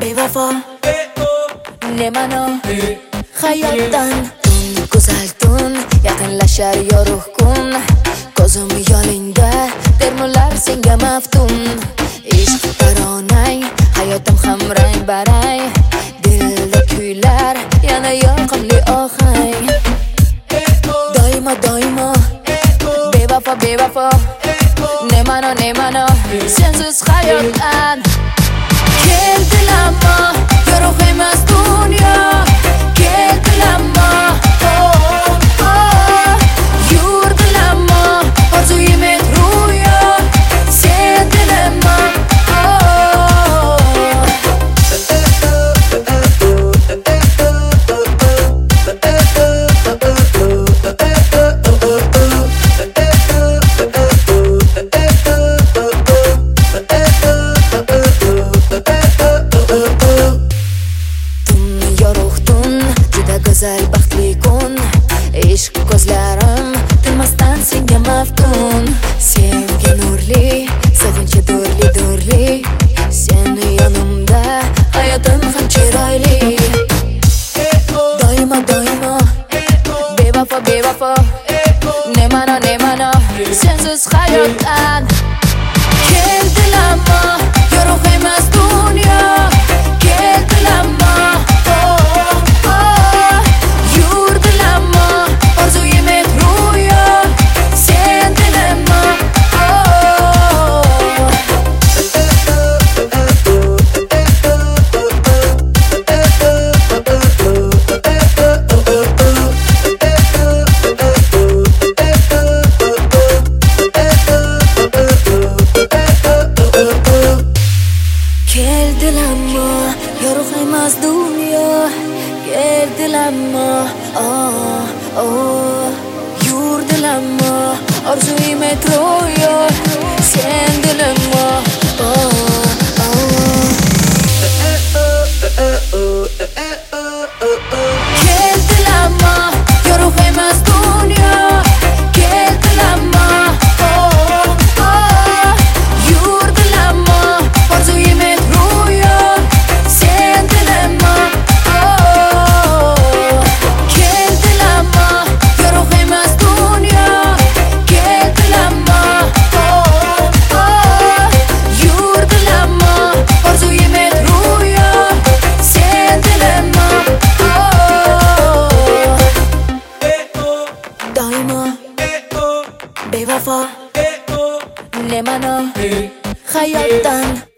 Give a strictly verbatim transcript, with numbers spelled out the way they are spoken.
bevafo nemano hayotdan tun go'zal tun yaqinlashar yorug' kun ko'zim yoningda termular senga maftun ishq taronang hayotim ham rang barang dilda kuylar yana yoqimli ohang doimo doimo bevafo bevafo nemano nemano sensiz hayotdan keldi ammo yorug' emas dunyo keldi ammo oh, oh. Yurdi ammo orzuyim et ro'yo sen dilimmo go'zal baxtli kun ishq ko'zlarim tinmasdan senga maftun sevgi nurli sevinchi do'rli do'rli seni yonimda hayotim ham chiroyli doimo doimo bevafo bevafo nemano nemano sensiz hayotdan keldi ammo yorug' emas dunyo keldi ammo yorug' emas dunyo keldi ammo oh oh yurdi ammo orzuyim et ro'yo sen dilimmo oh oh keldi ammo yorug' emas dunyo keldi ammo oh oh yurdi ammo orzuyim et ro'yo bevafo nemano hayotdan